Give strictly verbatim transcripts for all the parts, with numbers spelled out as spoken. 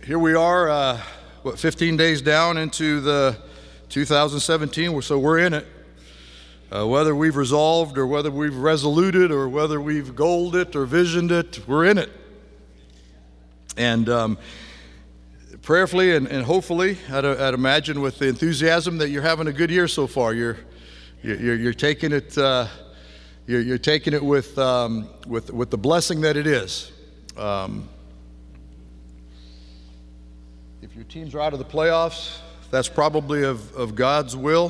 Here we are, uh, what, fifteen days down into the two thousand seventeen, so we're in it. Uh, whether we've resolved or whether we've resoluted or whether we've goaled it or visioned it, we're in it. And um, prayerfully and, and hopefully, I'd, I'd imagine with the enthusiasm that you're having a good year so far. You're you're, you're taking it uh, you're, you're taking it with um, with with the blessing that it is. Um, if your teams are out of the playoffs, that's probably of, of God's will.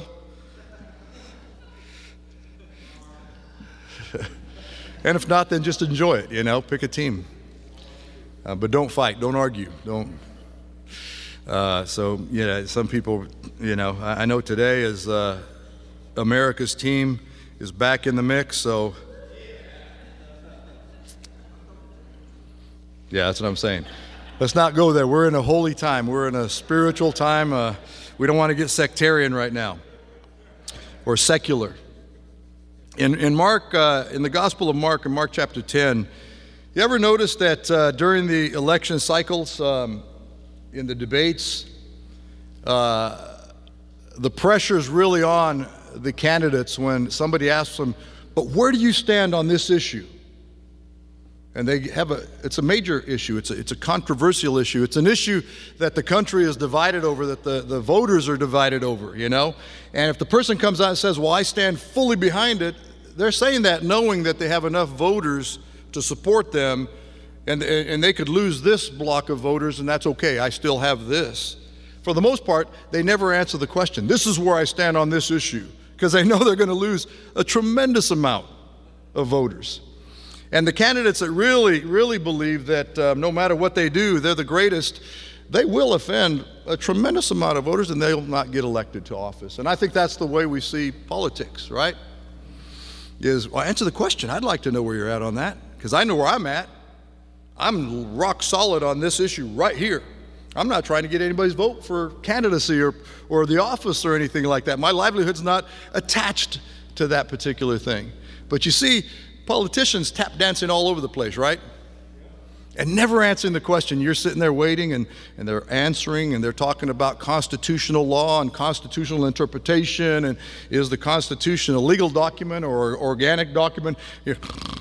And if not, then just enjoy it, you know, pick a team. Uh, but don't fight, don't argue, don't. Uh, so, yeah, some people, you know, I, I know today is uh, America's team is back in the mix, so. Yeah, that's what I'm saying. Let's not go there. We're in a holy time. We're in a spiritual time. Uh, we don't want to get sectarian right now or secular. In, in Mark, uh, in the Gospel of Mark, in Mark chapter ten, you ever notice that uh, during the election cycles, um, in the debates, uh, the pressure's really on the candidates when somebody asks them, but where do you stand on this issue? And they have a, it's a major issue. It's a, it's a controversial issue. It's an issue that the country is divided over, that the, the voters are divided over, you know? And if the person comes out and says, well, I stand fully behind it, they're saying that knowing that they have enough voters to support them, and, and they could lose this block of voters, and that's okay, I still have this. For the most part, they never answer the question, this is where I stand on this issue, because they know they're going to lose a tremendous amount of voters. And the candidates that really, really believe that uh, no matter what they do, they're the greatest, they will offend a tremendous amount of voters and they'll not get elected to office. And I think that's the way we see politics, right? Is, well, answer the question. I'd like to know where you're at on that, because I know where I'm at. I'm rock solid on this issue right here. I'm not trying to get anybody's vote for candidacy or, or the office or anything like that. My livelihood's not attached to that particular thing. But you see, politicians tap dancing all over the place, right? And never answering the question. You're sitting there waiting and, and they're answering and they're talking about constitutional law and constitutional interpretation and is the Constitution a legal document or an organic document? Ever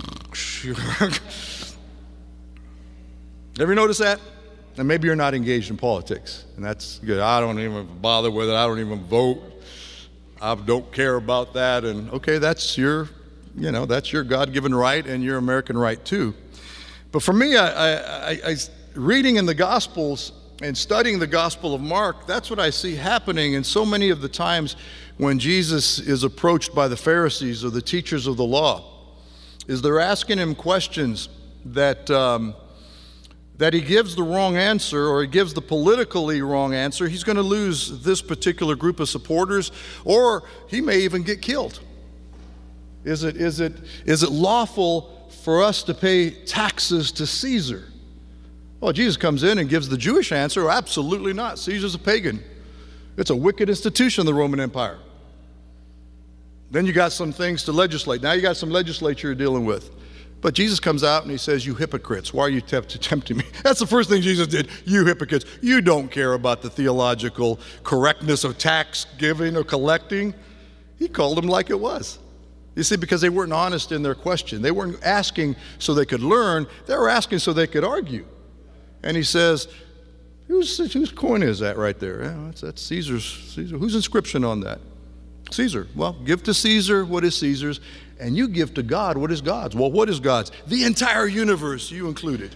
notice that? And maybe you're not engaged in politics, and that's good. I don't even bother with it. I don't even vote. I don't care about that. And okay, that's your You know, that's your God-given right and your American right too. But for me, I, I, I, I, reading in the Gospels and studying the Gospel of Mark, that's what I see happening. And so many of the times when Jesus is approached by the Pharisees or the teachers of the law, is they're asking him questions that, um, that he gives the wrong answer, or he gives the politically wrong answer. He's going to lose this particular group of supporters, or he may even get killed. Is it, is it, is it lawful for us to pay taxes to Caesar? Well, Jesus comes in and gives the Jewish answer, absolutely not. Caesar's a pagan. It's a wicked institution, the Roman Empire. Then you got some things to legislate. Now you got some legislature you're dealing with. But Jesus comes out and he says, you hypocrites, why are you tempt- tempting me? That's the first thing Jesus did. You hypocrites, you don't care about the theological correctness of tax giving or collecting. He called them like it was. You see, because they weren't honest in their question. They weren't asking so they could learn. They were asking so they could argue. And he says, whose, whose coin is that right there? Yeah, that's, that's Caesar's. Caesar. Whose inscription on that? Caesar. Well, give to Caesar what is Caesar's, and you give to God what is God's. Well, what is God's? The entire universe, you included.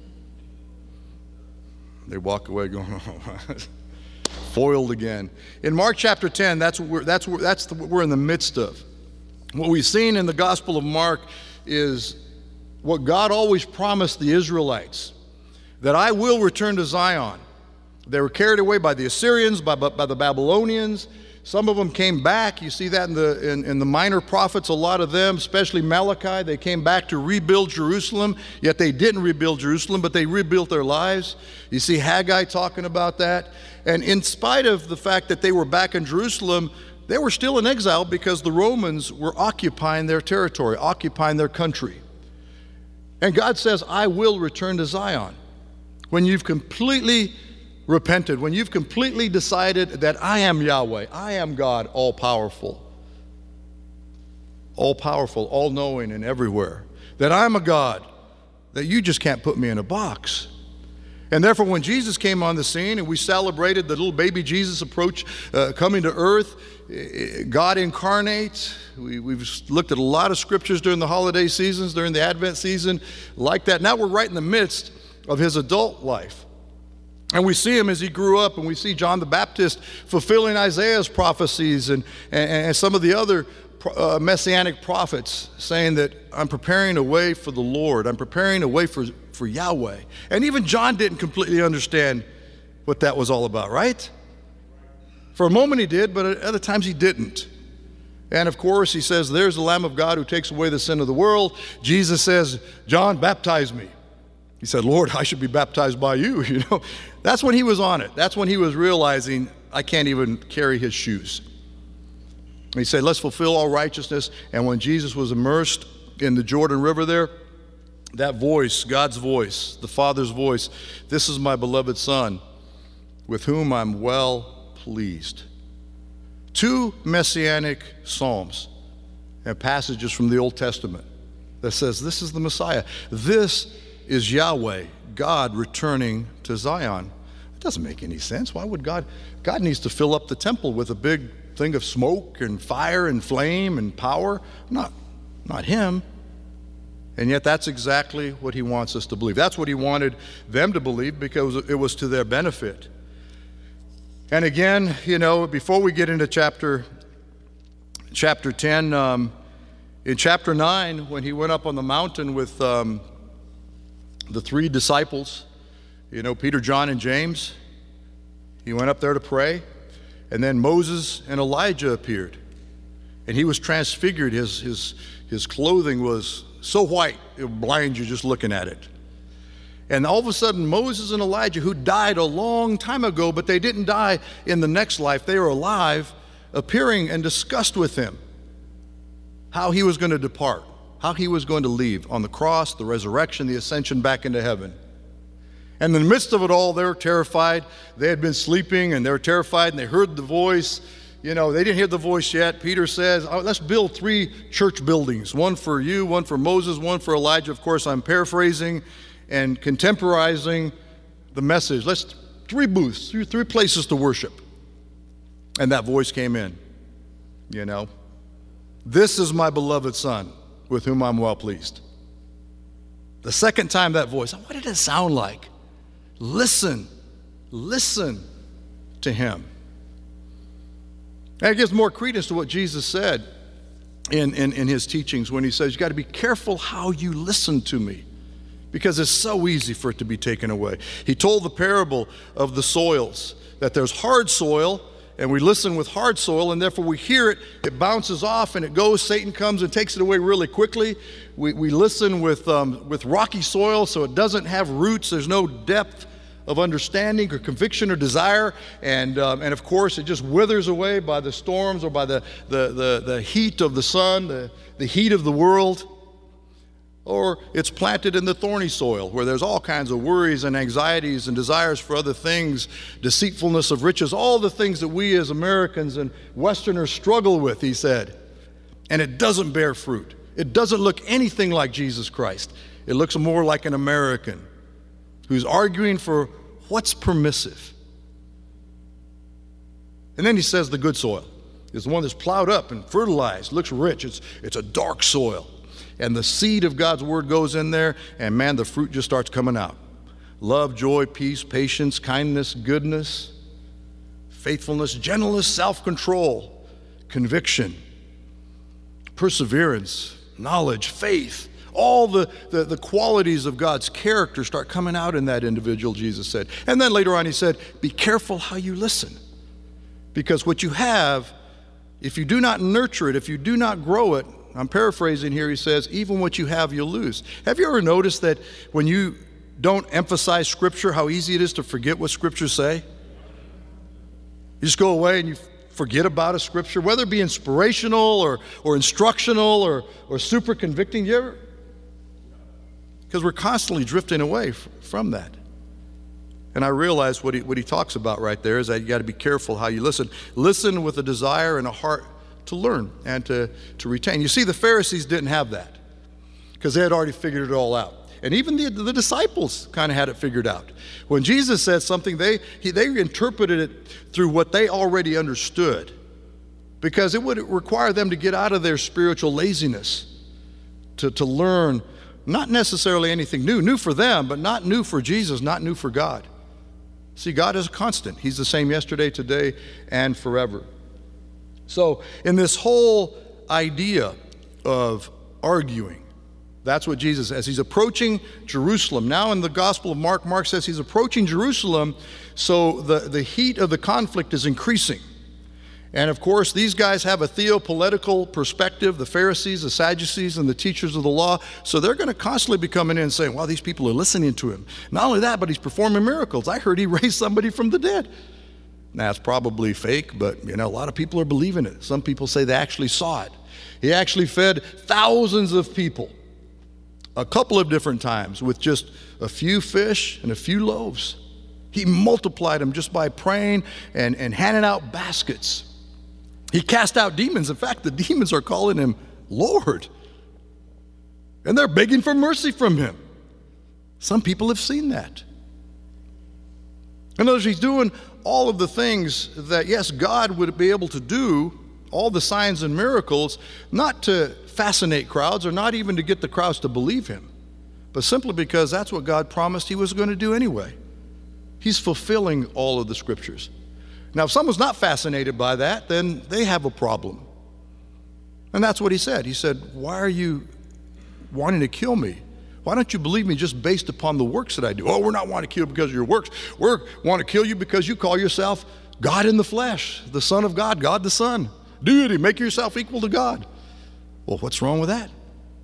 They walk away going, oh, foiled again. In Mark chapter ten, that's what we're, that's what, that's the, what we're in the midst of. What we've seen in the Gospel of Mark is what God always promised the Israelites, that I will return to Zion. They were carried away by the Assyrians, by, by the Babylonians. Some of them came back. You see that in the, in, in the minor prophets, a lot of them, especially Malachi, they came back to rebuild Jerusalem, yet they didn't rebuild Jerusalem, but they rebuilt their lives. You see Haggai talking about that. And in spite of the fact that they were back in Jerusalem, they were still in exile because the Romans were occupying their territory, occupying their country. And God says, I will return to Zion. When you've completely repented, when you've completely decided that I am Yahweh, I am God, all-powerful, all-powerful, all-knowing and everywhere, that I'm a God, that you just can't put me in a box. And therefore, when Jesus came on the scene and we celebrated the little baby Jesus approach, uh, coming to earth, God incarnate, we, we've looked at a lot of scriptures during the holiday seasons, during the Advent season, like that. Now we're right in the midst of his adult life. And we see him as he grew up, and we see John the Baptist fulfilling Isaiah's prophecies and, and, and some of the other uh, messianic prophets saying that I'm preparing a way for the Lord. I'm preparing a way for, for Yahweh. And even John didn't completely understand what that was all about, right? For a moment he did, but at other times he didn't. And of course he says, there's the Lamb of God who takes away the sin of the world. Jesus says, John, baptize me. He said, Lord, I should be baptized by you. You know, that's when he was on it. That's when he was realizing I can't even carry his shoes. And he said, let's fulfill all righteousness. And when Jesus was immersed in the Jordan River there, that voice, God's voice, the Father's voice, this is my beloved Son, with whom I'm well pleased. Two messianic psalms and passages from the Old Testament that says this is the Messiah. This is Yahweh, God returning to Zion. It doesn't make any sense. Why would God? God needs to fill up the temple with a big thing of smoke and fire and flame and power. Not, not him. And yet that's exactly what he wants us to believe. That's what he wanted them to believe because it was to their benefit. And again, you know, before we get into chapter, chapter ten, um, in chapter nine, when he went up on the mountain with um, the three disciples, you know, Peter, John, and James, he went up there to pray. And then Moses and Elijah appeared. And he was transfigured. His, his, his clothing was so white, it would blind you just looking at it. And all of a sudden, Moses and Elijah, who died a long time ago, but they didn't die in the next life, they were alive, appearing and discussed with him how he was going to depart, how he was going to leave on the cross, the resurrection, the ascension back into heaven. And in the midst of it all, they were terrified. They had been sleeping, and they were terrified, and they heard the voice. You know, they didn't hear the voice yet. Peter says, oh, let's build three church buildings, one for you, one for Moses, one for Elijah. Of course, I'm paraphrasing and contemporizing the message. Let's, three booths, three, three places to worship. And that voice came in, you know. This is my beloved Son, with whom I'm well pleased. The second time that voice, what did it sound like? Listen, listen to him. And it gives more credence to what Jesus said in, in, in his teachings when he says, you got to be careful how you listen to me, because it's so easy for it to be taken away. He told the parable of the soils, that there's hard soil, and we listen with hard soil, and therefore we hear it, it bounces off, and it goes, Satan comes and takes it away really quickly. We, we listen with, um, with rocky soil, so it doesn't have roots, there's no depth of understanding or conviction or desire, and, um, and of course it just withers away by the storms or by the, the, the, the heat of the sun, the, the heat of the world. Or it's planted in the thorny soil where there's all kinds of worries and anxieties and desires for other things, deceitfulness of riches, all the things that we as Americans and Westerners struggle with, he said. And it doesn't bear fruit. It doesn't look anything like Jesus Christ. It looks more like an American who's arguing for what's permissive. And then he says the good soil is the one that's plowed up and fertilized, looks rich. It's, it's a dark soil. And the seed of God's word goes in there, and man, the fruit just starts coming out. Love, joy, peace, patience, kindness, goodness, faithfulness, gentleness, self-control, conviction, perseverance, knowledge, faith. All the, the, the qualities of God's character start coming out in that individual, Jesus said. And then later on he said, be careful how you listen. Because what you have, if you do not nurture it, if you do not grow it, I'm paraphrasing here, he says, even what you have, you'll lose. Have you ever noticed that when you don't emphasize Scripture, how easy it is to forget what Scriptures say? You just go away and you forget about a Scripture, whether it be inspirational or, or instructional or, or super convicting. You ever? Because we're constantly drifting away f- from that. And I realize what he, what he talks about right there is that you got to be careful how you listen. Listen with a desire and a heart to learn and to, to retain. You see, the Pharisees didn't have that because they had already figured it all out. And even the, the disciples kind of had it figured out. When Jesus said something, they, he, they interpreted it through what they already understood, because it would require them to get out of their spiritual laziness to, to learn not necessarily anything new, new for them, but not new for Jesus, not new for God. See, God is a constant. He's the same yesterday, today, and forever. So in this whole idea of arguing, that's what Jesus says. He's approaching Jerusalem. Now in the Gospel of Mark, Mark says he's approaching Jerusalem, so the, the heat of the conflict is increasing. And of course, these guys have a theopolitical perspective, the Pharisees, the Sadducees, and the teachers of the law. So they're going to constantly be coming in and saying, well, these people are listening to him. Not only that, but he's performing miracles. I heard he raised somebody from the dead. Now, it's probably fake, but you know, a lot of people are believing it. Some people say they actually saw it. He actually fed thousands of people a couple of different times with just a few fish and a few loaves. He multiplied them just by praying and, and handing out baskets. He cast out demons. In fact, the demons are calling him Lord. And they're begging for mercy from him. Some people have seen that. In other words, he's doing all of the things that, yes, God would be able to do, all the signs and miracles, not to fascinate crowds or not even to get the crowds to believe him, but simply because that's what God promised he was going to do anyway. He's fulfilling all of the scriptures. Now, if someone's not fascinated by that, then they have a problem. And that's what he said. He said, why are you wanting to kill me? Why don't you believe me just based upon the works that I do? Oh, we're not wanting to kill you because of your works. We want to kill you because you call yourself God in the flesh, the Son of God, God the Son. Deity, make yourself equal to God. Well, what's wrong with that?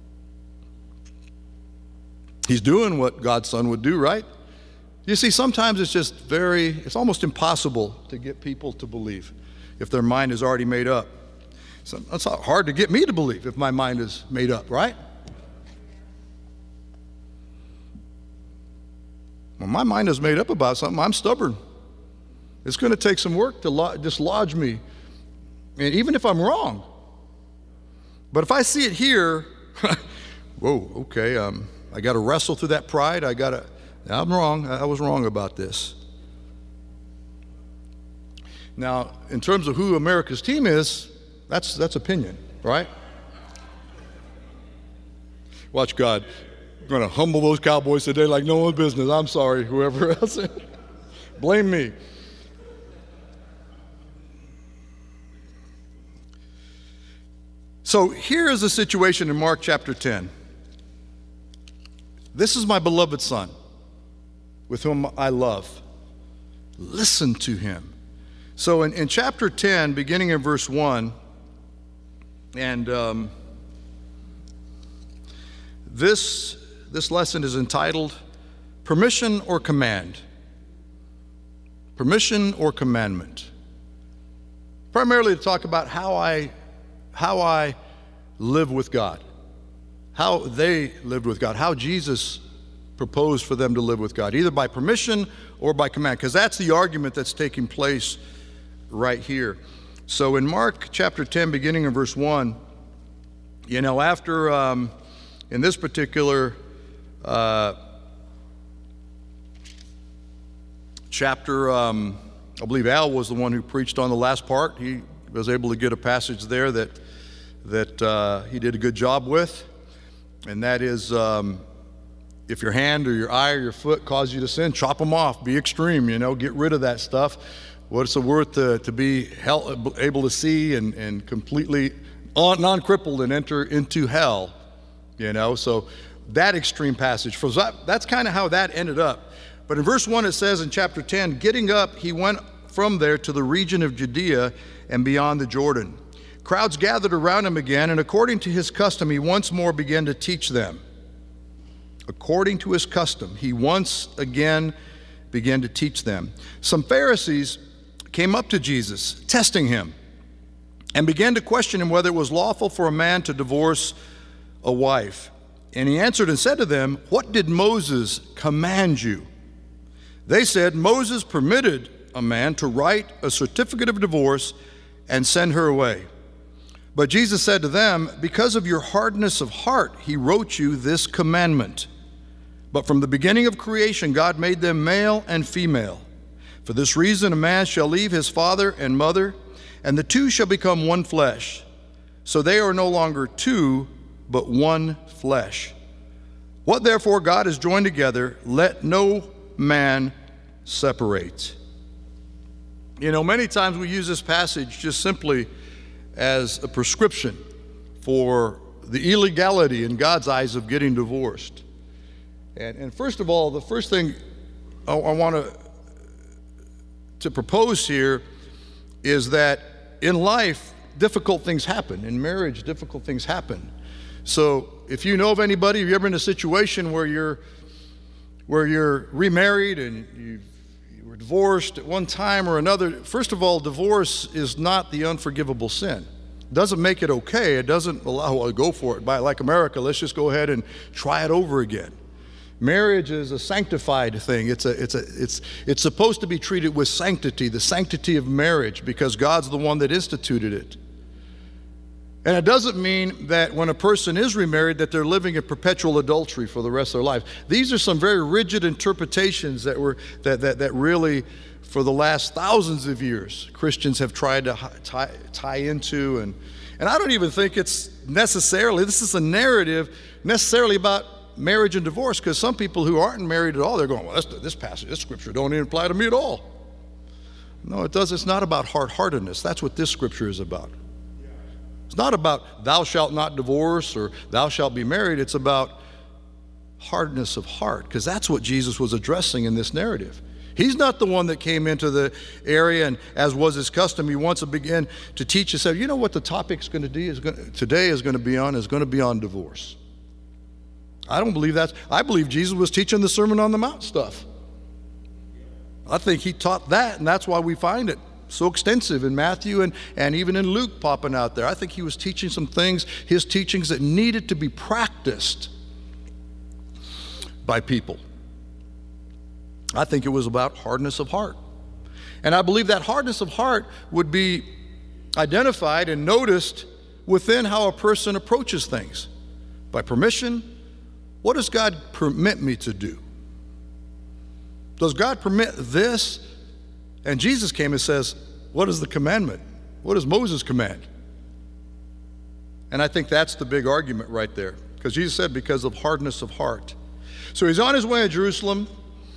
He's doing what God's Son would do, right? You see, sometimes it's just very, it's almost impossible to get people to believe if their mind is already made up. So it's hard to get me to believe if my mind is made up, right? When my mind is made up about something, I'm stubborn. It's going to take some work to lo- dislodge me, and even if I'm wrong. But if I see it here, whoa, okay, um, I got to wrestle through that pride. I got to. I'm wrong. I was wrong about this. Now, in terms of who America's team is, that's that's opinion, right? Watch God. I'm going to humble those Cowboys today like no one's business. I'm sorry, whoever else. Blame me. So here is the situation in Mark chapter ten. This is my beloved Son, with whom I love. Listen to him. So in, in chapter ten, beginning in verse one, and um, this, this lesson is entitled, Permission or Command? Permission or commandment? Primarily to talk about how I, how I live with God, how they lived with God, how Jesus proposed for them to live with God, either by permission or by command, because that's the argument that's taking place right here. So in Mark chapter ten, beginning in verse one, you know, after, um, in this particular uh, chapter, um, I believe Al was the one who preached on the last part. He was able to get a passage there that, that uh, he did a good job with, and that is, um, if your hand or your eye or your foot cause you to sin, chop them off. Be extreme, you know, get rid of that stuff. What's it worth to, to be hell, able to see and, and completely non-crippled and enter into hell, you know? So that extreme passage, for that, that's kind of how that ended up. But in verse one it says in chapter ten, getting up, he went from there to the region of Judea and beyond the Jordan. Crowds gathered around him again, and according to his custom, he once more began to teach them. According to his custom, he once again began to teach them. Some Pharisees came up to Jesus, testing him, and began to question him whether it was lawful for a man to divorce a wife. And he answered and said to them, what did Moses command you? They said Moses permitted a man to write a certificate of divorce and send her away. But Jesus said to them, because of your hardness of heart, he wrote you this commandment. But from the beginning of creation, God made them male and female. For this reason, a man shall leave his father and mother, and the two shall become one flesh. So they are no longer two, but one flesh. What therefore God has joined together, let no man separate. You know, many times we use this passage just simply as a prescription for the illegality in God's eyes of getting divorced. And, and first of all, the first thing I, I want to to propose here is that in life, difficult things happen. In marriage, difficult things happen. So if you know of anybody, have you ever in a situation where you're where you're remarried and you've, you were divorced at one time or another? First of all, divorce is not the unforgivable sin. It doesn't make it okay. It doesn't allow, well, go for it. By like America, let's just go ahead and try it over again. Marriage is a sanctified thing. It's a, it's a, it's, it's supposed to be treated with sanctity, the sanctity of marriage, because God's the one that instituted it. And it doesn't mean that when a person is remarried that they're living in perpetual adultery for the rest of their life. These are some very rigid interpretations that were that that, that really, for the last thousands of years, Christians have tried to tie, tie into. And, and I don't even think it's necessarily, this is a narrative necessarily about marriage and divorce, because some people who aren't married at all, they're going, well, this, this passage, this scripture don't even apply to me at all. No, it does. It's not about hard-heartedness. That's what this scripture is about. It's not about thou shalt not divorce or thou shalt be married. It's about hardness of heart, because that's what Jesus was addressing in this narrative. He's not the one that came into the area and, as was his custom, he wants to begin to teach and said, you know what the topic's going to be is going, today is going to be on is going to be on divorce. I don't believe that. I believe Jesus was teaching the Sermon on the Mount stuff. I think he taught that, and that's why we find it so extensive in Matthew and, and even in Luke popping out there. I think he was teaching some things, his teachings that needed to be practiced by people. I think it was about hardness of heart. And I believe that hardness of heart would be identified and noticed within how a person approaches things. By permission, what does God permit me to do? Does God permit this? And Jesus came and says, what is the commandment? What does Moses command? And I think that's the big argument right there. Because Jesus said, because of hardness of heart. So he's on his way to Jerusalem.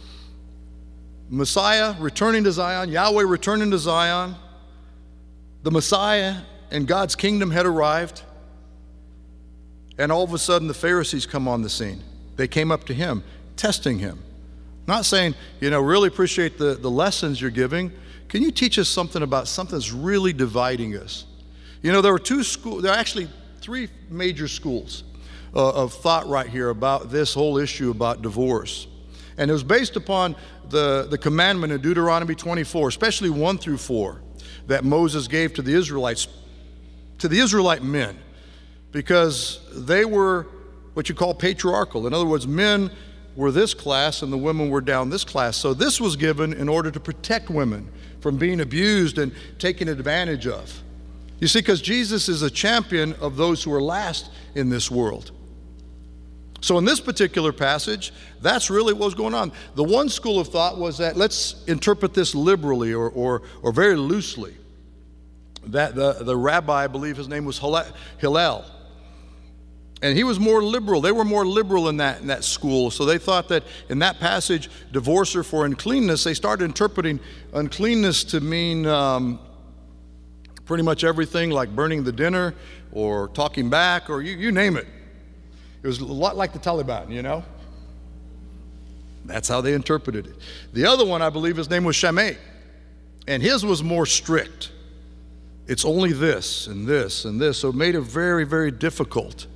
Messiah returning to Zion. Yahweh returning to Zion. The Messiah and God's kingdom had arrived. And all of a sudden the Pharisees come on the scene. They came up to him, testing him. Not saying, you know, really appreciate the, the lessons you're giving. Can you teach us something about something that's really dividing us? You know, there were two schools, there are actually three major schools uh, of thought right here about this whole issue about divorce. And it was based upon the, the commandment in Deuteronomy twenty-four, especially one through four, that Moses gave to the Israelites, to the Israelite men, because they were what you call patriarchal. In other words, men were this class and the women were down this class. So this was given in order to protect women from being abused and taken advantage of. You see, because Jesus is a champion of those who are last in this world. So in this particular passage, that's really what was going on. The one school of thought was that let's interpret this liberally or, or, or very loosely. That the, the rabbi, I believe his name was Hillel. And he was more liberal. They were more liberal in that, in that school. So they thought that in that passage, divorce her for uncleanness, they started interpreting uncleanness to mean um, pretty much everything, like burning the dinner or talking back or you, you name it. It was a lot like the Taliban, you know? That's how they interpreted it. The other one, I believe his name was Shammai. And his was more strict. It's only this and this and this. So it made it very, very difficult.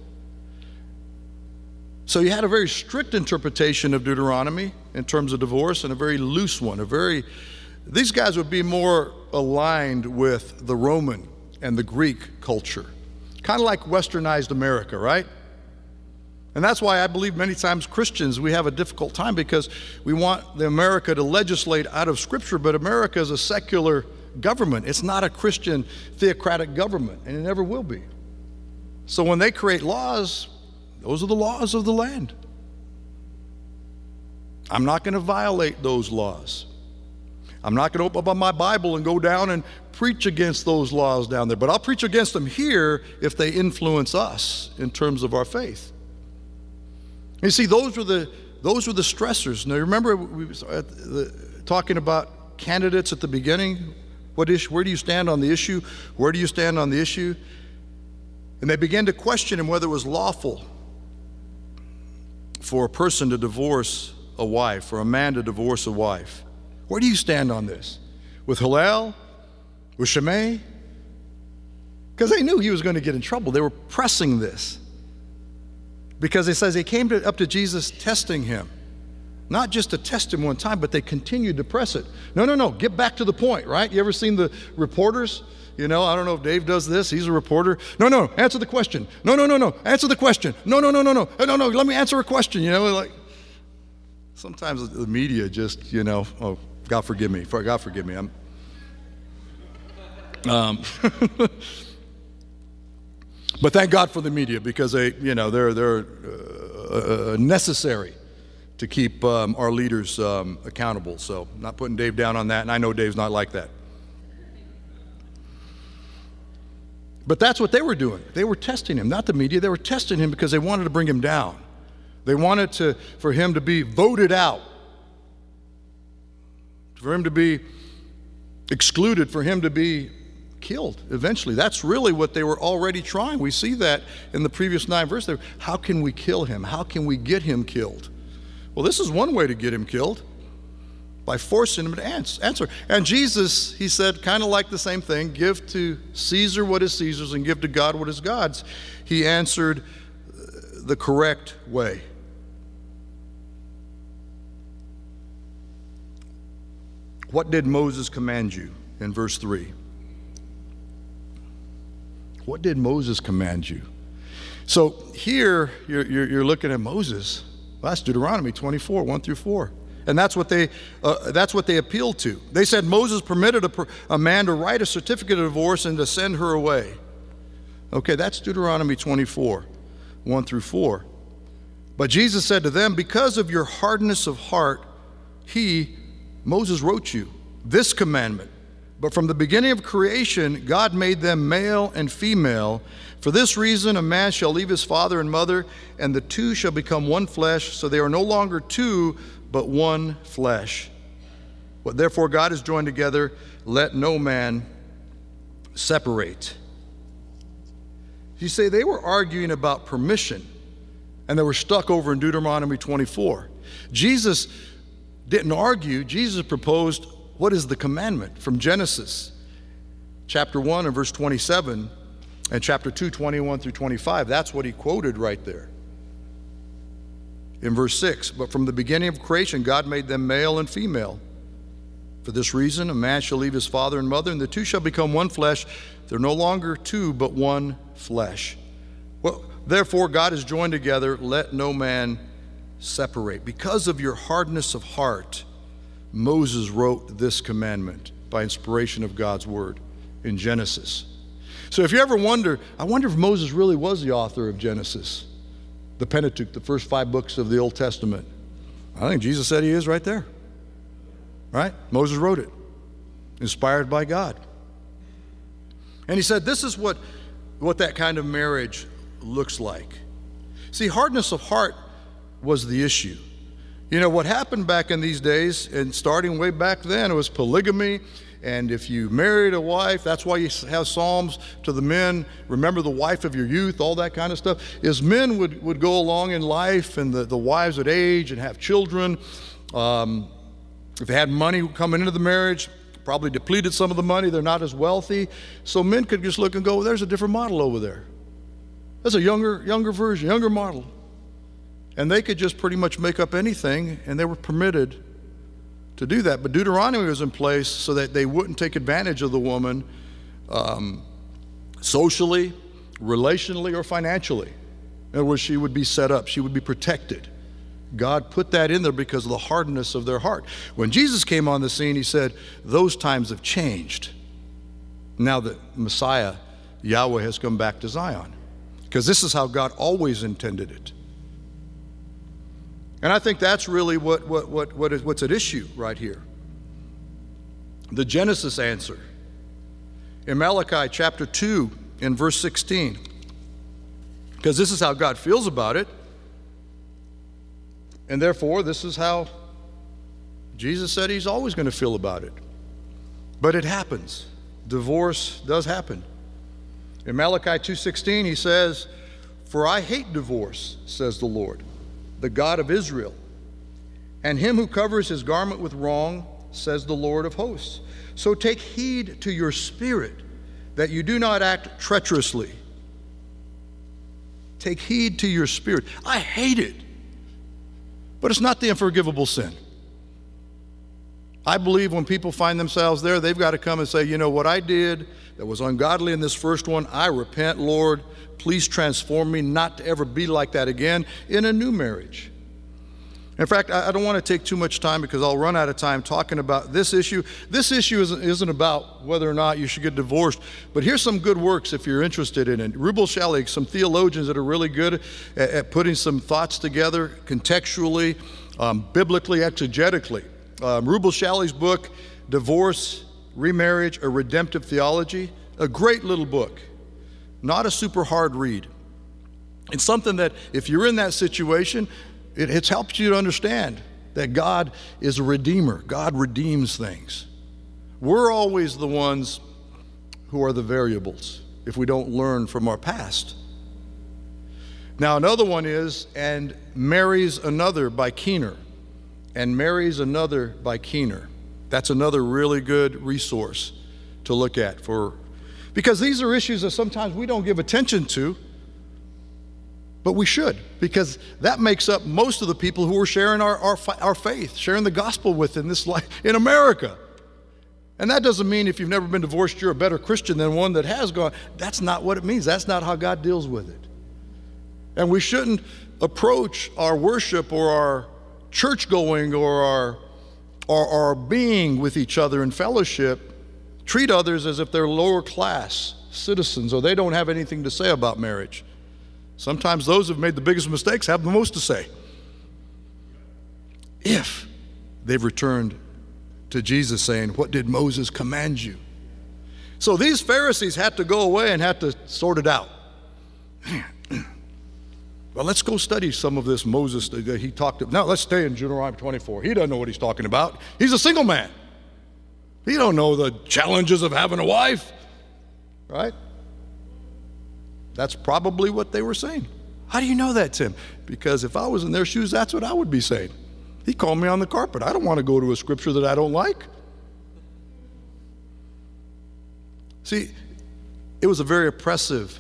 So you had a very strict interpretation of Deuteronomy in terms of divorce and a very loose one. A very, these guys would be more aligned with the Roman and the Greek culture. Kind of like westernized America, right? And that's why I believe many times Christians, we have a difficult time because we want the America to legislate out of Scripture, but America is a secular government. It's not a Christian theocratic government, and it never will be. So when they create laws, those are the laws of the land. I'm not going to violate those laws. I'm not going to open up my Bible and go down and preach against those laws down there, but I'll preach against them here if they influence us in terms of our faith. You see, those were the those were the stressors. Now, remember we were talking about candidates at the beginning. What issue? Where do you stand on the issue? Where do you stand on the issue? And they began to question him whether it was lawful for a person to divorce a wife or a man to divorce a wife. Where do you stand on this? With Hillel? With Shammai? Because they knew he was going to get in trouble. They were pressing this. Because it says they came to, up to Jesus testing him. Not just to test him one time, but they continued to press it. No, no, no, get back to the point, right? You ever seen the reporters? You know, I don't know if Dave does this. He's a reporter. No, no, answer the question. No, no, no, no, answer the question. No, no, no, no, no, no, no, let me answer a question. You know, like sometimes the media just, you know, oh, God forgive me. God forgive me. I'm, um, but thank God for the media because they, you know, they're they're uh, uh, necessary to keep um, our leaders um, accountable. So, I'm not putting Dave down on that, and I know Dave's not like that. But that's what they were doing. They were testing him, not the media. They were testing him because they wanted to bring him down. They wanted to for him to be voted out, for him to be excluded, for him to be killed eventually. That's really what they were already trying. We see that in the previous nine verses. How can we kill him? How can we get him killed? Well, this is one way to get him killed, by forcing him to answer. And Jesus, he said, kind of like the same thing, give to Caesar what is Caesar's and give to God what is God's. He answered the correct way. What did Moses command you in verse three? What did Moses command you? So here you're, you're, you're looking at Moses. Well, that's Deuteronomy twenty-four, one through four. And that's what they uh, that's what they appealed to. They said Moses permitted a, a man to write a certificate of divorce and to send her away. Okay, that's Deuteronomy twenty-four, one through four. But Jesus said to them, because of your hardness of heart, he, Moses, wrote you this commandment. But from the beginning of creation, God made them male and female. For this reason, a man shall leave his father and mother, and the two shall become one flesh. So they are no longer two, but one flesh. What therefore God has joined together, let no man separate. You say they were arguing about permission, and they were stuck over in Deuteronomy twenty-four. Jesus didn't argue. Jesus proposed, what is the commandment? From Genesis chapter one and verse twenty-seven and chapter two, twenty-one through twenty-five. That's what he quoted right there. In verse six, but from the beginning of creation, God made them male and female. For this reason, a man shall leave his father and mother, and the two shall become one flesh. They're no longer two, but one flesh. Well, therefore, God has joined together, let no man separate. Because of your hardness of heart, Moses wrote this commandment by inspiration of God's word in Genesis. So if you ever wonder, I wonder if Moses really was the author of Genesis, the Pentateuch, the first five books of the Old Testament. I think Jesus said he is right there. Right? Moses wrote it, inspired by God. And he said this is what, what that kind of marriage looks like. See, hardness of heart was the issue. You know, what happened back in these days, and starting way back then, it was polygamy. And if you married a wife, that's why you have Psalms to the men, remember the wife of your youth, all that kind of stuff, is men would, would go along in life, and the, the wives would age and have children. Um, if they had money coming into the marriage, probably depleted some of the money, they're not as wealthy. So men could just look and go, well, there's a different model over there. There's a younger, younger version, younger model. And they could just pretty much make up anything, and they were permitted to do that. But Deuteronomy was in place so that they wouldn't take advantage of the woman um, socially, relationally, or financially. In other words, she would be set up. She would be protected. God put that in there because of the hardness of their heart. When Jesus came on the scene, he said, those times have changed. Now that Messiah, Yahweh, has come back to Zion. Because this is how God always intended it. And I think that's really what, what, what, what is, what's at issue right here. The Genesis answer. In Malachi chapter two, in verse sixteen. Because this is how God feels about it. And therefore, this is how Jesus said he's always going to feel about it. But it happens. Divorce does happen. In Malachi two sixteen, he says, for I hate divorce, says the Lord, the God of Israel, and him who covers his garment with wrong, says the Lord of hosts. So take heed to your spirit, that you do not act treacherously. Take heed to your spirit. I hate it. But it's not the unforgivable sin. I believe when people find themselves there, they've got to come and say, you know, what I did that was ungodly in this first one, I repent, Lord. Please transform me not to ever be like that again in a new marriage. In fact, I don't want to take too much time because I'll run out of time talking about this issue. This issue isn't, isn't about whether or not you should get divorced, but here's some good works if you're interested in it. Rubel Shellig, some theologians that are really good at, at putting some thoughts together contextually, um, biblically, exegetically. Um, Rubel Shellig's book, Divorce, Remarriage, A Redemptive Theology, a great little book, not a super hard read. It's something that if you're in that situation, It, it's helped you to understand that God is a redeemer. God redeems things. We're always the ones who are the variables if we don't learn from our past. Now another one is, and marries another by Keener. And marries another by Keener. That's another really good resource to look at for, because these are issues that sometimes we don't give attention to. But we should, because that makes up most of the people who are sharing our, our, our faith, sharing the gospel with in this life in America. And that doesn't mean if you've never been divorced, you're a better Christian than one that has gone. That's not what it means. That's not how God deals with it. And we shouldn't approach our worship or our church going or our, our, our being with each other in fellowship, treat others as if they're lower class citizens or they don't have anything to say about marriage. Sometimes those who've made the biggest mistakes have the most to say. If they've returned to Jesus saying, what did Moses command you? So these Pharisees had to go away and had to sort it out. Well, let's go study some of this Moses that he talked about. Now, let's stay in Deuteronomy twenty-four. He doesn't know what he's talking about. He's a single man. He don't know the challenges of having a wife, right? That's probably what they were saying. How do you know that, Tim? Because if I was in their shoes, that's what I would be saying. He called me on the carpet. I don't want to go to a scripture that I don't like. See, it was a very oppressive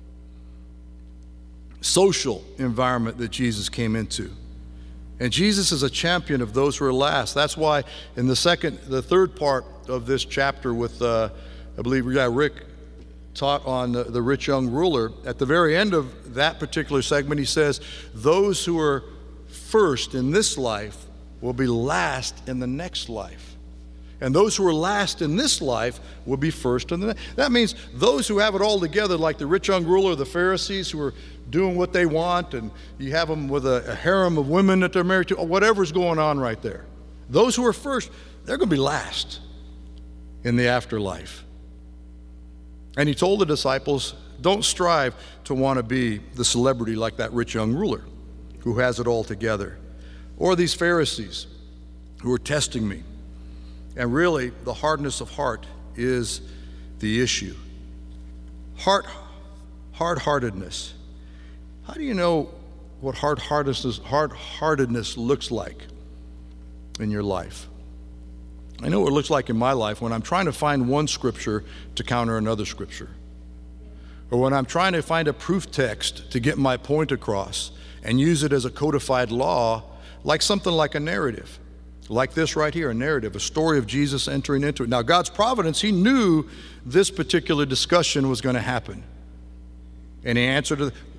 social environment that Jesus came into. And Jesus is a champion of those who are last. That's why in the second, the third part of this chapter with, uh, I believe, yeah, Rick taught on the, the rich young ruler, at the very end of that particular segment, he says, those who are first in this life will be last in the next life. And those who are last in this life will be first in the next. That means those who have it all together, like the rich young ruler, the Pharisees who are doing what they want, and you have them with a, a harem of women that they're married to, or whatever's going on right there. Those who are first, they're going to be last in the afterlife. And he told the disciples, don't strive to want to be the celebrity like that rich young ruler who has it all together, or these Pharisees who are testing me. And really, the hardness of heart is the issue. Heart, hard-heartedness. How do you know what hard-heartedness, hard-heartedness looks like in your life? I know what it looks like in my life when I'm trying to find one scripture to counter another scripture. Or when I'm trying to find a proof text to get my point across and use it as a codified law, like something like a narrative. Like this right here, a narrative, a story of Jesus entering into it. Now, God's providence, he knew this particular discussion was going to happen. And he answered,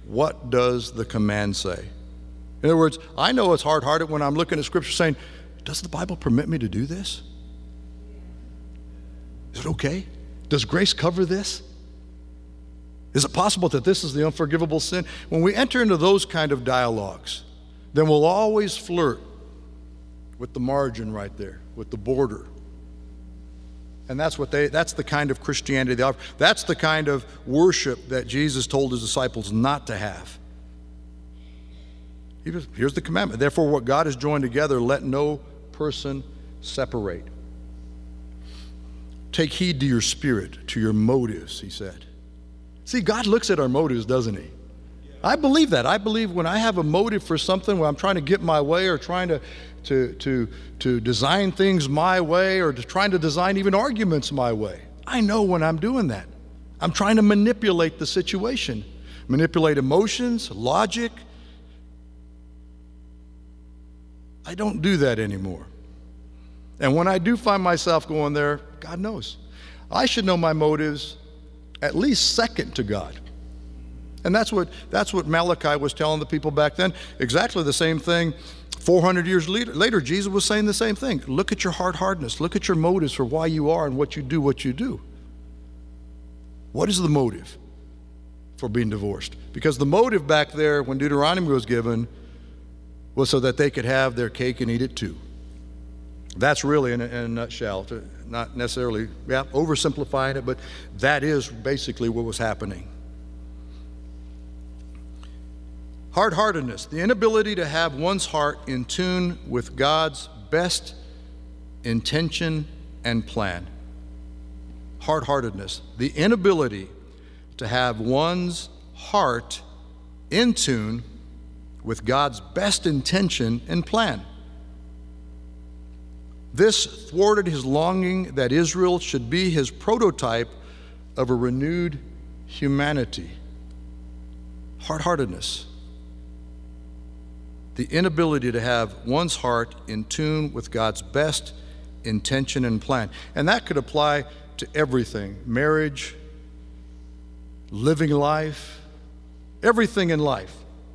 what does the command say? In other words, I know it's hard-hearted when I'm looking at Scripture saying, does the Bible permit me to do this? Is it okay? Does grace cover this? Is it possible that this is the unforgivable sin? When we enter into those kind of dialogues, then we'll always flirt with the margin right there, with the border. And that's what they, that's the kind of Christianity they offer. That's the kind of worship that Jesus told his disciples not to have. He was, here's the commandment. Therefore, what God has joined together, let no person separate. Take heed to your spirit, to your motives, he said. See, God looks at our motives, doesn't he? I believe that. I believe when I have a motive for something, where I'm trying to get my way or trying to, to, to, to design things my way or to trying to design even arguments my way, I know when I'm doing that. I'm trying to manipulate the situation, manipulate emotions, logic. I don't do that anymore. And when I do find myself going there, God knows. I should know my motives at least second to God. And that's what, that's what Malachi was telling the people back then. Exactly the same thing four hundred years later, later, Jesus was saying the same thing. Look at your hard-heartedness. Look at your motives for why you are and what you do, what you do. What is the motive for being divorced? Because the motive back there when Deuteronomy was given was so that they could have their cake and eat it too. That's really, in a, in a nutshell, to not necessarily, yeah, oversimplifying it, but that is basically what was happening. Hard-heartedness, the inability to have one's heart in tune with God's best intention and plan. Hard-heartedness, the inability to have one's heart in tune with God's best intention and plan. This thwarted his longing that Israel should be his prototype of a renewed humanity. Hard-heartedness. The inability to have one's heart in tune with God's best intention and plan. And that could apply to everything. Marriage, living life, everything in life.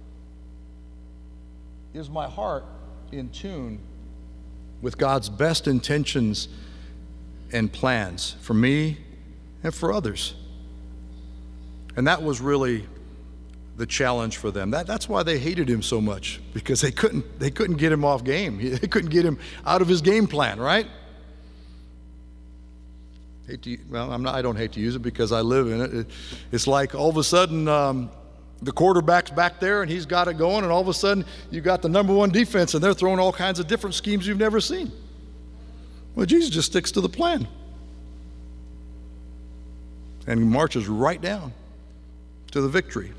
Is my heart in tune with God's best intentions and plans for me and for others? And that was really the challenge for them. That, that's why they hated him so much, because they couldn't, they couldn't get him off game. They couldn't get him out of his game plan, right? Hate to, well, I'm not, I don't hate to use it because I live in it. it it's like all of a sudden um, the quarterback's back there and he's got it going, and all of a sudden you got the number one defense and they're throwing all kinds of different schemes you've never seen. Well, Jesus just sticks to the plan and marches right down to the victory.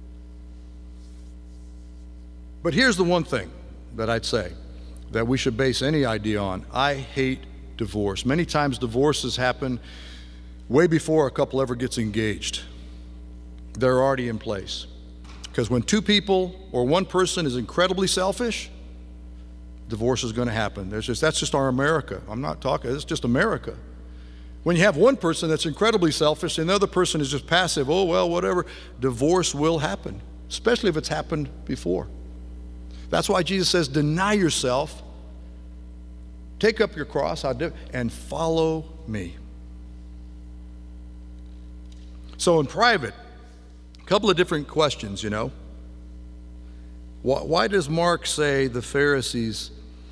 But here's the one thing that I'd say that we should base any idea on. I hate divorce. Many times divorces happen way before a couple ever gets engaged. They're already in place. Because when two people or one person is incredibly selfish, divorce is going to happen. There's just, that's just our America. I'm not talking, it's just America. When you have one person that's incredibly selfish and the other person is just passive, oh, well, whatever, divorce will happen, especially if it's happened before. That's why Jesus says, deny yourself, take up your cross, and follow me. So in private, a couple of different questions, you know. Why, why does Mark say the Pharisees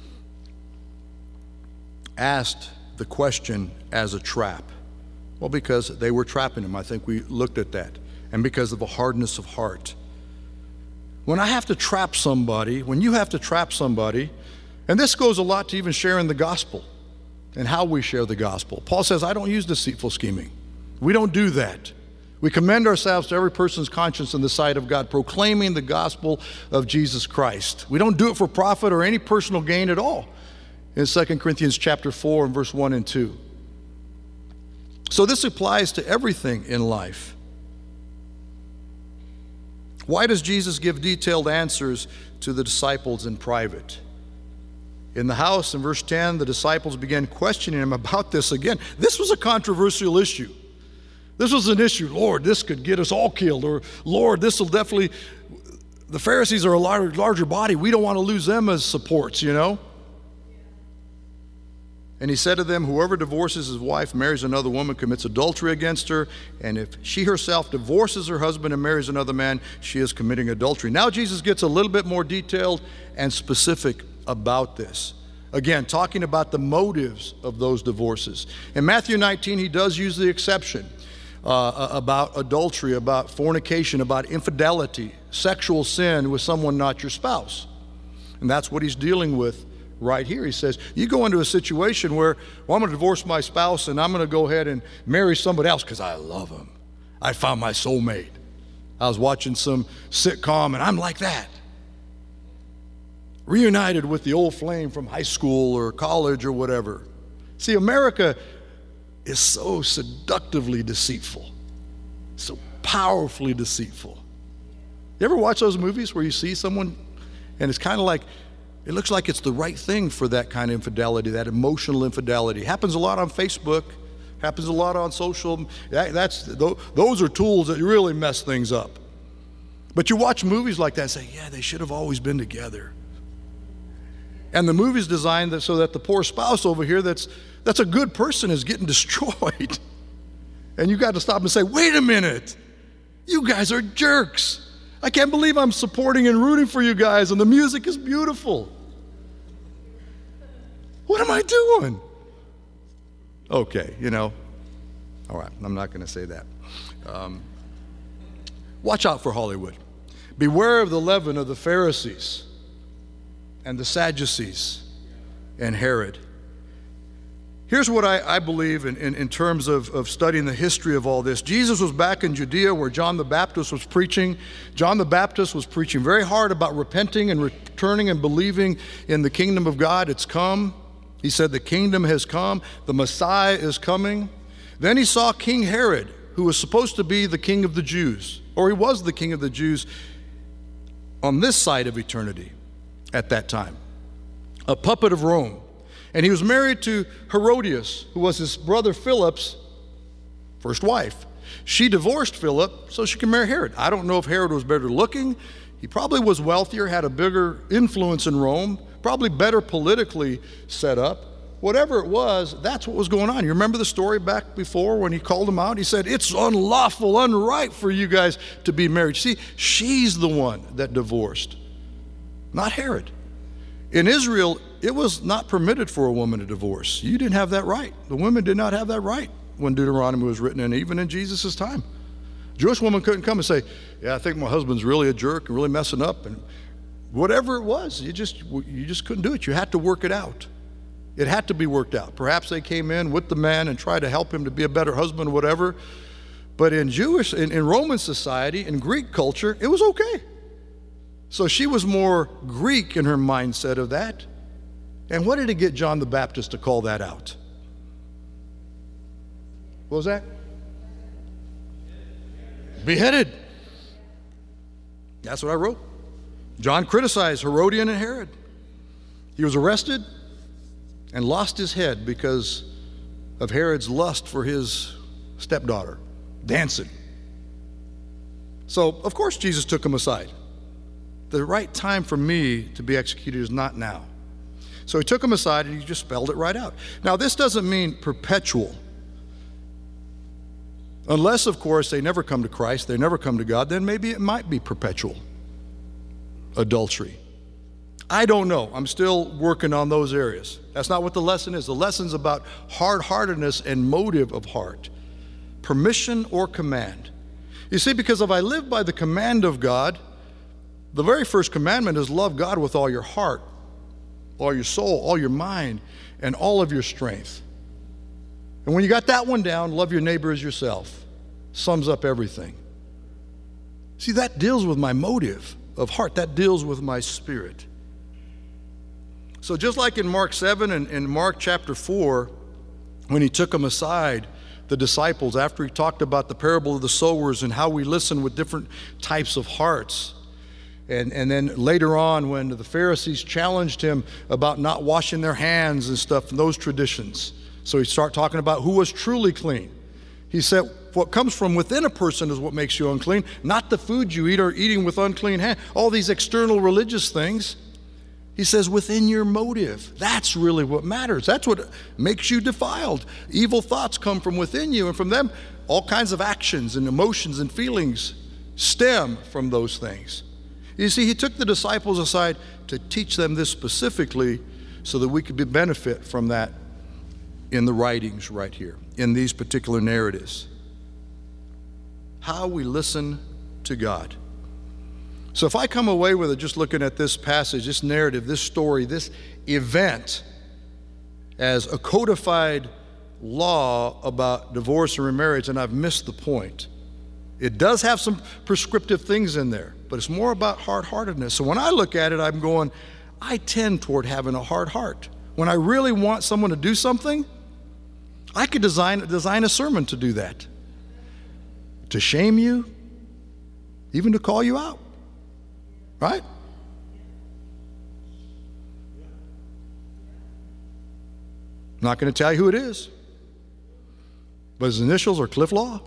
asked the question as a trap? Well, because they were trapping him. I think we looked at that. And because of the hardness of heart. When I have to trap somebody, when you have to trap somebody, and this goes a lot to even sharing the gospel and how we share the gospel. Paul says, I don't use deceitful scheming. We don't do that. We commend ourselves to every person's conscience in the sight of God, proclaiming the gospel of Jesus Christ. We don't do it for profit or any personal gain at all. In Second Corinthians chapter four and verse one and two. So this applies to everything in life. Why does Jesus give detailed answers to the disciples in private? In the house, in verse ten, the disciples began questioning him about this again. This was a controversial issue. This was an issue. Lord, this could get us all killed. Or, Lord, this will definitely, the Pharisees are a larger, larger body. We don't want to lose them as supports, you know. And he said to them, whoever divorces his wife, marries another woman, commits adultery against her. And if she herself divorces her husband and marries another man, she is committing adultery. Now Jesus gets a little bit more detailed and specific about this. Again, talking about the motives of those divorces. In Matthew nineteen, he does use the exception uh, about adultery, about fornication, about infidelity, sexual sin with someone not your spouse. And that's what he's dealing with right here. He says, you go into a situation where, well, I'm going to divorce my spouse and I'm going to go ahead and marry somebody else because I love him. I found my soulmate. I was watching some sitcom and I'm like that. Reunited with the old flame from high school or college or whatever. See, America is so seductively deceitful, so powerfully deceitful. You ever watch those movies where you see someone and it's kind of like, it looks like it's the right thing for that kind of infidelity, that emotional infidelity. Happens a lot on Facebook, happens a lot on social. That, that's, those are tools that really mess things up. But you watch movies like that and say, yeah, they should have always been together. And the movie's designed so that the poor spouse over here that's, that's a good person is getting destroyed. And you got to stop and say, wait a minute, you guys are jerks. I can't believe I'm supporting and rooting for you guys, and the music is beautiful. What am I doing? Okay, you know, all right, I'm not going to say that. Um, watch out for Hollywood. Beware of the leaven of the Pharisees and the Sadducees and Herod. Here's what I, I believe in, in, in terms of, of studying the history of all this. Jesus was back in Judea where John the Baptist was preaching. John the Baptist was preaching very hard about repenting and returning and believing in the kingdom of God. It's come. He said the kingdom has come. The Messiah is coming. Then he saw King Herod, who was supposed to be the king of the Jews, or he was the king of the Jews on this side of eternity at that time, a puppet of Rome. And he was married to Herodias, who was his brother Philip's first wife. She divorced Philip so she could marry Herod. I don't know if Herod was better looking. He probably was wealthier, had a bigger influence in Rome, probably better politically set up. Whatever it was, that's what was going on. You remember the story back before when he called them out? He said, it's unlawful, unright for you guys to be married. See, she's the one that divorced, not Herod. In Israel, it was not permitted for a woman to divorce. You didn't have that right. The women did not have that right when Deuteronomy was written, and even in Jesus' time. A Jewish woman couldn't come and say, yeah, I think my husband's really a jerk and really messing up. And whatever it was, you just, you just couldn't do it. You had to work it out. It had to be worked out. Perhaps they came in with the man and tried to help him to be a better husband, whatever. But in Jewish, in, in Roman society, in Greek culture, it was okay. So she was more Greek in her mindset of that. And what did it get John the Baptist to call that out? What was that? Beheaded. That's what I wrote. John criticized Herodian and Herod. He was arrested and lost his head because of Herod's lust for his stepdaughter, dancing. So, of course, Jesus took him aside. The right time for me to be executed is not now. So he took him aside and he just spelled it right out. Now, this doesn't mean perpetual. Unless, of course, they never come to Christ, they never come to God, then maybe it might be perpetual adultery. I don't know. I'm still working on those areas. That's not what the lesson is. The lesson's about hard-heartedness and motive of heart, permission or command. You see, because if I live by the command of God, the very first commandment is love God with all your heart, all your soul, all your mind, and all of your strength. And when you got that one down, love your neighbor as yourself. Sums up everything. See, that deals with my motive of heart. That deals with my spirit. So just like in Mark seven and in Mark chapter four, when he took them aside, the disciples, after he talked about the parable of the sowers and how we listen with different types of hearts, And, and then later on when the Pharisees challenged him about not washing their hands and stuff and those traditions. So he started talking about who was truly clean. He said, what comes from within a person is what makes you unclean, not the food you eat or eating with unclean hands. All these external religious things. He says within your motive. That's really what matters. That's what makes you defiled. Evil thoughts come from within you, and from them, all kinds of actions and emotions and feelings stem from those things. You see, he took the disciples aside to teach them this specifically so that we could be benefit from that in the writings right here, in these particular narratives. How we listen to God. So if I come away with it just looking at this passage, this narrative, this story, this event as a codified law about divorce and remarriage, and I've missed the point. It does have some prescriptive things in there, but it's more about hard-heartedness. So when I look at it, I'm going, I tend toward having a hard heart. When I really want someone to do something, I could design, design a sermon to do that. To shame you, even to call you out, right? I'm not going to tell you who it is, but his initials are Cliff Law.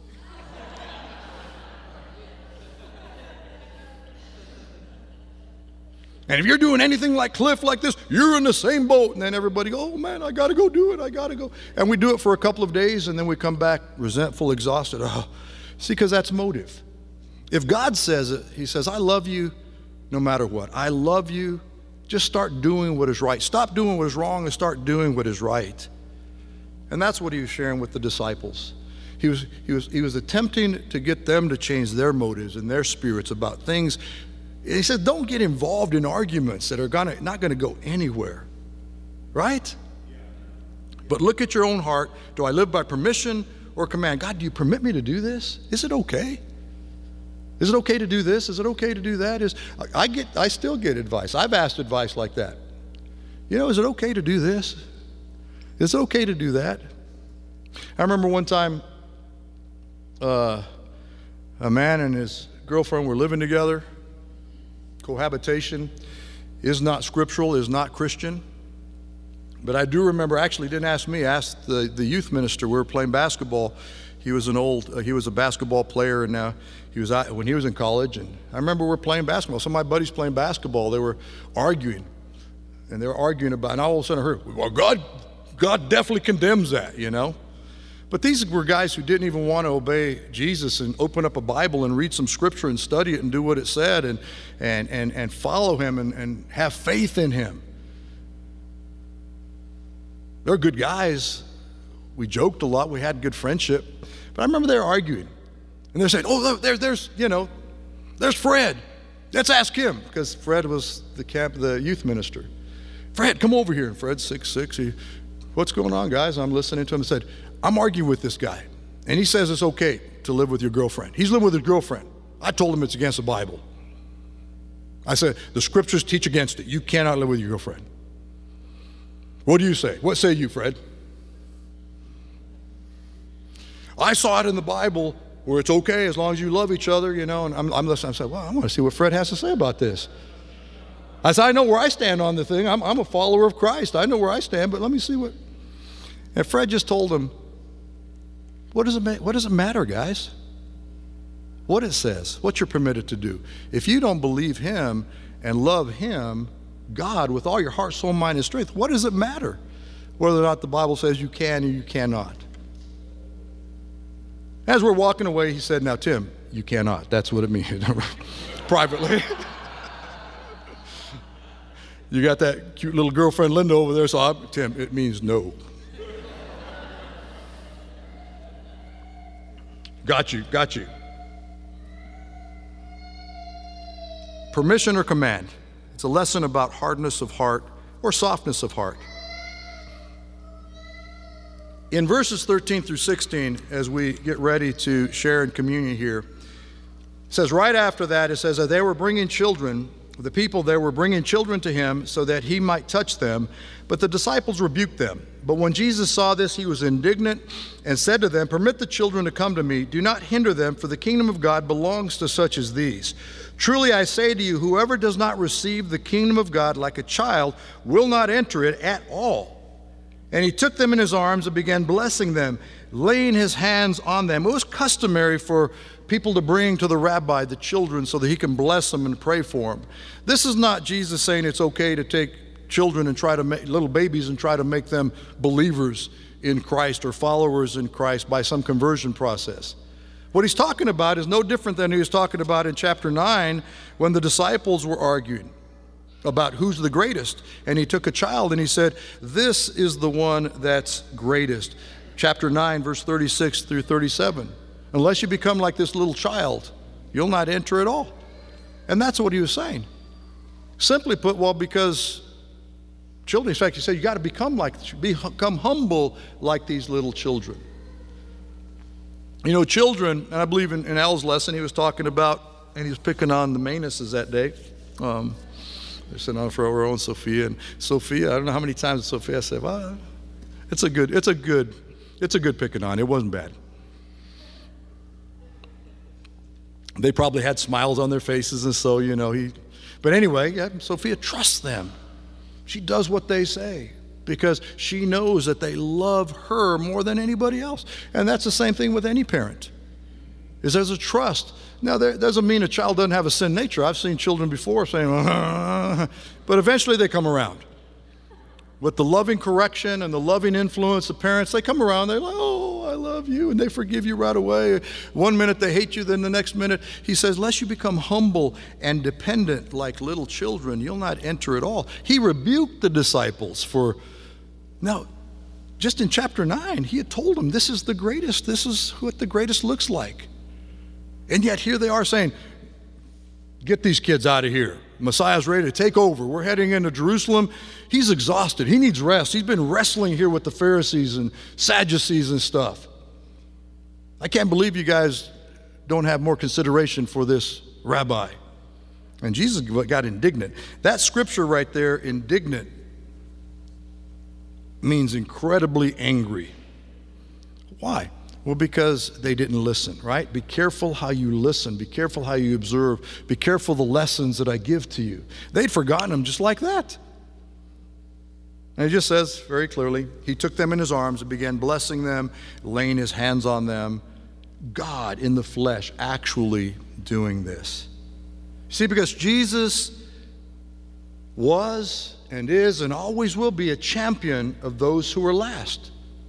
And if you're doing anything like Cliff like this, you're in the same boat. And then everybody go, oh man, I got to go do it. I got to go. And we do it for a couple of days, and then we come back resentful, exhausted. Oh, see, because that's motive. If God says it, he says, I love you no matter what. I love you. Just start doing what is right. Stop doing what is wrong and start doing what is right. And that's what he was sharing with the disciples. He was, he was, he was attempting to get them to change their motives and their spirits about things. He said, don't get involved in arguments that are gonna, not going to go anywhere, right? But look at your own heart. Do I live by permission or command? God, do you permit me to do this? Is it okay? Is it okay to do this? Is it okay to do that? Is I get, I still get advice. I've asked advice like that. You know, is it okay to do this? Is it okay to do that? I remember one time uh, a man and his girlfriend were living together. Cohabitation is not scriptural, is not Christian. But I do remember, actually didn't ask me, asked the, the youth minister. We were playing basketball. He was an old, uh, he was a basketball player, and now he was out when he was in college. And I remember we were playing basketball. Some of my buddies playing basketball, they were arguing. And they were arguing about, and all of a sudden I heard, well, God, God definitely condemns that, you know. But these were guys who didn't even want to obey Jesus and open up a Bible and read some scripture and study it and do what it said and, and, and, and follow him and, and have faith in him. They're good guys. We joked a lot. We had good friendship. But I remember they were arguing. And they're saying, oh, there, there's, you know, there's Fred. Let's ask him. Because Fred was the camp, the youth minister. Fred, come over here. And Fred's six six. He, what's going on, guys? I'm listening to him and said, I'm arguing with this guy, and he says it's okay to live with your girlfriend. He's living with his girlfriend. I told him it's against the Bible. I said, the scriptures teach against it. You cannot live with your girlfriend. What do you say? What say you, Fred? I saw it in the Bible where it's okay as long as you love each other, you know, and I'm, I'm listening. I said, well, I want to see what Fred has to say about this. I said, I know where I stand on the thing. I'm, I'm a follower of Christ. I know where I stand, but let me see what. And Fred just told him, What does, it ma- what does it matter, guys? What it says, what you're permitted to do. If you don't believe him and love him, God, with all your heart, soul, mind, and strength, what does it matter whether or not the Bible says you can or you cannot? As we're walking away, he said, now, Tim, you cannot. That's what it means. Privately. You got that cute little girlfriend, Linda, over there, so I'm, Tim, it means no. Got you, got you. Permission or command? It's a lesson about hardness of heart or softness of heart. In verses thirteen through sixteen, as we get ready to share in communion here, it says right after that, it says that they were bringing children, the people there were bringing children to him so that he might touch them, but the disciples rebuked them. But when Jesus saw this, he was indignant and said to them, permit the children to come to me. Do not hinder them, for the kingdom of God belongs to such as these. Truly I say to you, whoever does not receive the kingdom of God like a child will not enter it at all. And he took them in his arms and began blessing them, laying his hands on them. It was customary for people to bring to the rabbi the children so that he can bless them and pray for them. This is not Jesus saying it's okay to take children and try to make little babies and try to make them believers in Christ or followers in Christ by some conversion process. What he's talking about is no different than he was talking about in chapter nine when the disciples were arguing about who's the greatest. And he took a child and he said, this is the one that's greatest. Chapter nine, verse thirty-six through thirty-seven. Unless you become like this little child, you'll not enter at all. And that's what he was saying. Simply put, well, because children, in fact, he said, you got to become like, become humble like these little children. You know, children, and I believe in, in Al's lesson, he was talking about, and he was picking on the Manuses that day. Um, they're sitting on for our own Sophia. And Sophia, I don't know how many times Sophia said, well, it's a good, it's a good, it's a good picking on. It wasn't bad. They probably had smiles on their faces, and so, you know, he, but anyway, yeah, Sophia trusts them. She does what they say because she knows that they love her more than anybody else. And that's the same thing with any parent, is there's a trust. Now, that doesn't mean a child doesn't have a sin nature. I've seen children before saying, ah, but eventually they come around. With the loving correction and the loving influence of parents, they come around, they're like, oh, I love you, and they forgive you right away. One minute they hate you, then the next minute, he says, unless you become humble and dependent like little children, you'll not enter at all. He rebuked the disciples for, now, just in chapter nine, he had told them, this is the greatest, this is what the greatest looks like. And yet here they are saying, get these kids out of here. Messiah's ready to take over. We're heading into Jerusalem. He's exhausted. He needs rest. He's been wrestling here with the Pharisees and Sadducees and stuff. I can't believe you guys don't have more consideration for this rabbi. And Jesus got indignant. That scripture right there, indignant, means incredibly angry. Why? Well, because they didn't listen, right? Be careful how you listen. Be careful how you observe. Be careful the lessons that I give to you. They'd forgotten them just like that. And it just says very clearly, he took them in his arms and began blessing them, laying his hands on them. God in the flesh actually doing this. See, because Jesus was and is and always will be a champion of those who are last.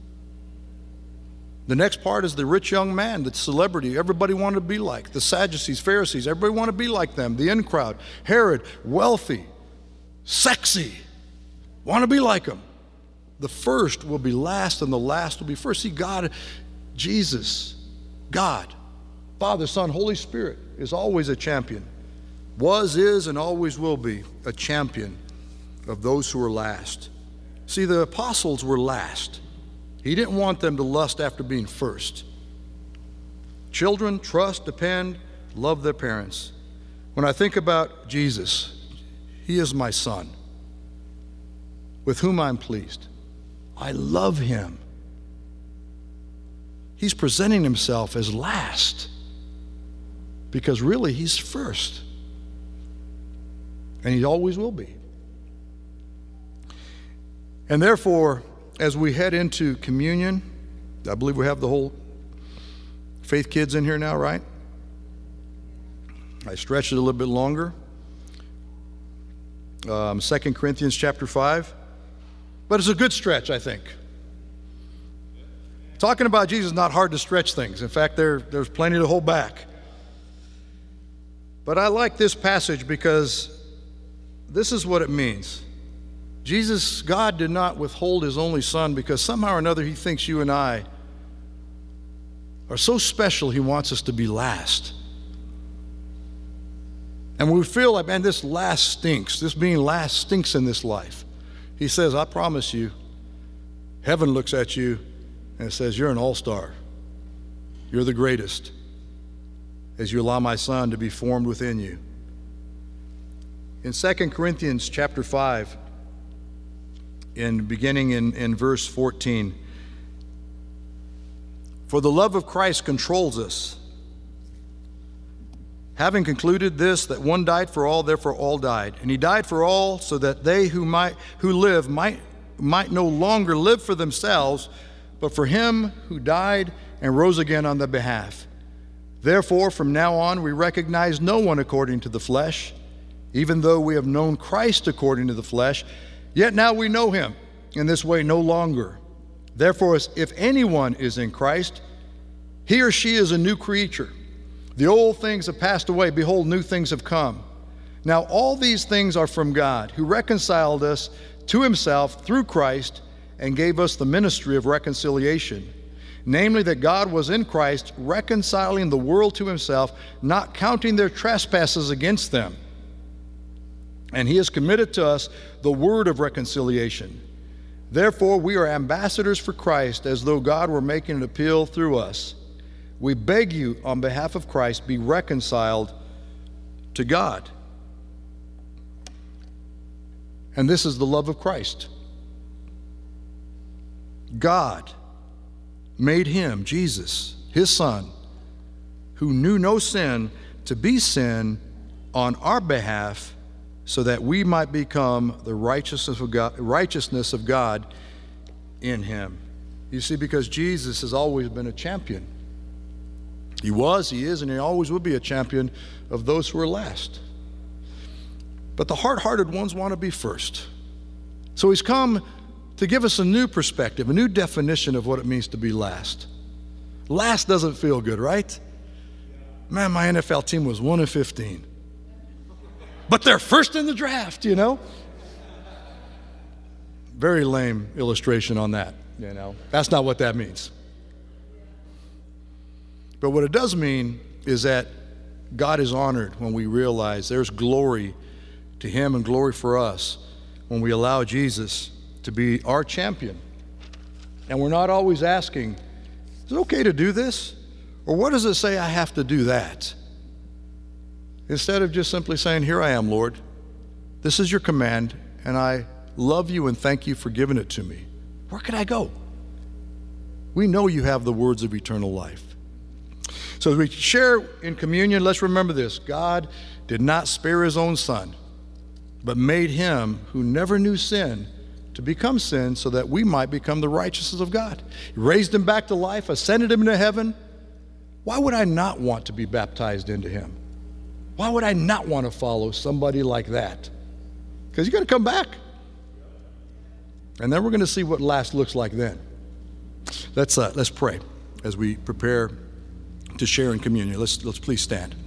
The next part is the rich young man, the celebrity everybody wanted to be like. The Sadducees, Pharisees, everybody wanted to be like them. The in crowd, Herod, wealthy, sexy, want to be like him. The first will be last and the last will be first. See, God, Jesus, God, Father, Son, Holy Spirit is always a champion. Was, is, and always will be a champion of those who are last. See, the apostles were last. He didn't want them to lust after being first. Children trust, depend, love their parents. When I think about Jesus, he is my son, with whom I'm pleased. I love him. He's presenting himself as last because really he's first. And he always will be. And therefore, as we head into communion, I believe we have the whole faith kids in here now, right? I stretched it a little bit longer. Um, Second Corinthians chapter five. But it's a good stretch, I think. Talking about Jesus is not hard to stretch things. In fact, there, there's plenty to hold back. But I like this passage because this is what it means. Jesus, God did not withhold his only son because somehow or another he thinks you and I are so special he wants us to be last. And when we feel like, man, this last stinks, this being last stinks in this life, he says, I promise you, heaven looks at you and it says, you're an all-star. You're the greatest as you allow my son to be formed within you. In Second Corinthians chapter five, in beginning in, in verse fourteen, for the love of Christ controls us, having concluded this, that one died for all, therefore all died. And he died for all so that they who might who live might might no longer live for themselves, but for him who died and rose again on their behalf. Therefore, from now on, we recognize no one according to the flesh. Even though we have known Christ according to the flesh, yet now we know him in this way no longer. Therefore, if anyone is in Christ, he or she is a new creature. The old things have passed away. Behold, new things have come. Now all these things are from God, who reconciled us to himself through Christ and gave us the ministry of reconciliation. Namely, that God was in Christ, reconciling the world to himself, not counting their trespasses against them. And he has committed to us the word of reconciliation. Therefore, we are ambassadors for Christ, as though God were making an appeal through us. We beg you, on behalf of Christ, be reconciled to God. And this is the love of Christ. God made him, Jesus, his Son, who knew no sin, to be sin on our behalf, so that we might become the righteousness of God, righteousness of God in him. You see, because Jesus has always been a champion. He was, he is, and he always will be a champion of those who are last. But the hard-hearted ones want to be first. So he's come to give us a new perspective, a new definition of what it means to be last. Last doesn't feel good, right? Man, my N F L team was one and fifteen. But they're first in the draft, you know? Very lame illustration on that, you know? That's not what that means. But what it does mean is that God is honored when we realize there's glory to him and glory for us when we allow Jesus to be our champion. And we're not always asking, is it okay to do this? Or what does it say I have to do that? Instead of just simply saying, here I am, Lord. This is your command, and I love you and thank you for giving it to me. Where can I go? We know you have the words of eternal life. So as we share in communion, let's remember this. God did not spare his own Son, but made him who never knew sin to become sin so that we might become the righteousness of God. He raised him back to life, ascended him into heaven. Why would I not want to be baptized into him? Why would I not want to follow somebody like that? Because he's going to come back. And then we're going to see what last looks like then. Let's, uh, let's pray as we prepare to share in communion. Let's, let's please stand.